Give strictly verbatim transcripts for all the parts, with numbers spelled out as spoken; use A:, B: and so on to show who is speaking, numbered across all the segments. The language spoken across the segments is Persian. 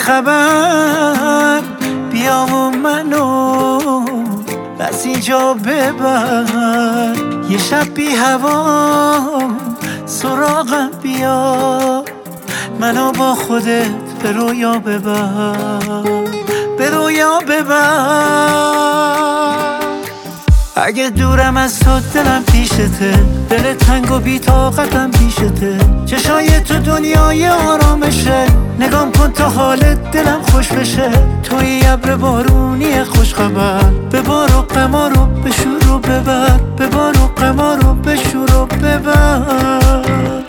A: خبر بیا و منو از اینجا ببر، یه شب بی هوا سراغم بیا، منو با خودت به رویا ببر، به رویا ببر. اگه دورم از تو دلم پیشته، دل تنگ و بی طاقتم پیشته، چشای تو دنیای آرامشه، نگام کن تا حالت دلم خوش بشه. توی ابر بارونی خوش خبر، ببار و قمار رو بشور و ببر، ببار و قمار رو بشور و ببر.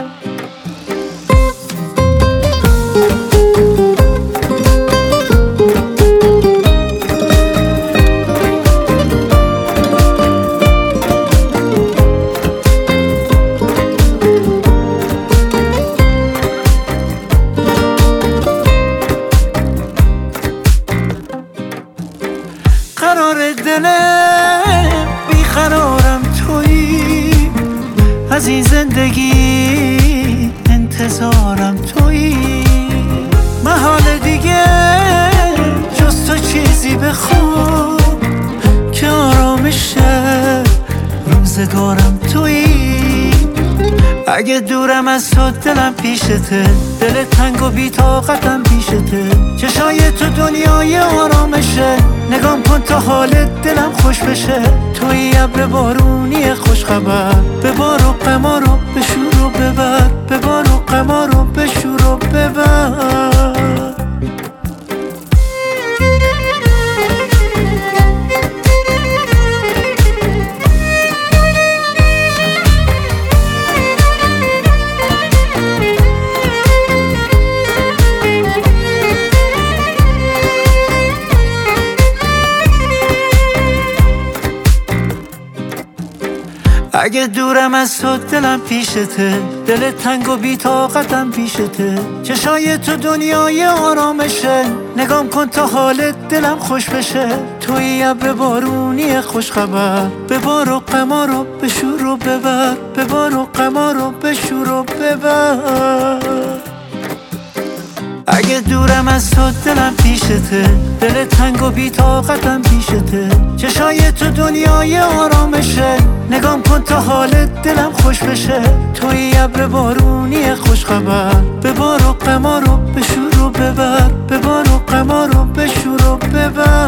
A: قرار دلم بیقرارم تویی، از این زندگی انتظارم تویی، محال دیگه جز تو چیزی بخوام که آرامش روزگارم تویی. اگه دورم از تو دلم پیشته، دل تنگ و بی طاقتم پیشته، چشای تو دنیای آرامشه، نگام کن تا حالت دلم خوش بشه. توی ابر بارونی خوش خبر، ببار و قمار رو بشور و ببر، ببار و قمار رو بشور و ببر. اگه دورم از تو دلم پیشته، دل تنگ و بی طاقتم پیشته، چشای تو دنیای آرامشه، نگام کن تا حالت دلم خوش بشه. توی ابر بارونی خوش خبر، ببار و قمار رو بشور و ببر، ببار و قمار رو بشور و ببر. اگه دورم از تو دلم پیشته، دل تنگ و بی طاقتم پیشته، چشای تو دنیای آرامشه، نگام کن تا حالت دلم خوش بشه. توی ابر بارونی خوش خبر، ببار و قمار رو بشور و ببر، ببار و قمار رو بشور و ببر.